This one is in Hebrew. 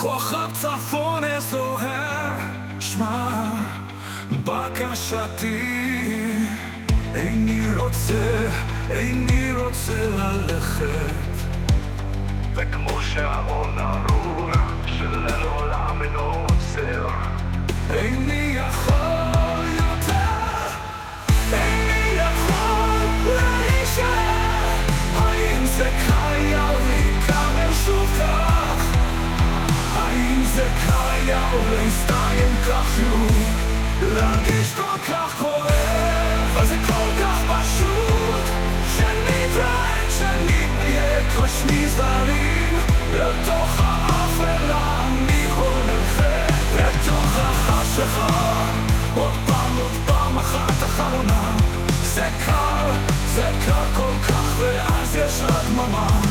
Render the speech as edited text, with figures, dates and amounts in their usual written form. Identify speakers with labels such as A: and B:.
A: כוכב צפון זוהר, שמע בקשתי. איני רוצה ללכת, וכמו שעון ארור שלעולם אינו עוצר. איני יכול יותר, איני יכול להישאר. האם זה קיים להיקבר שוב כך? האם זה קיים להסתיים כך שוב? להרגיש כל כך כואב, אבל זה כל כך פשוט. שנתראה, שנהיה כמו שני זרים, לתוך האפלה מכל נלכה, לתוך החשכה. עוד פעם אחת אחרונה. זה קר כל כך, ואז יש הדממה.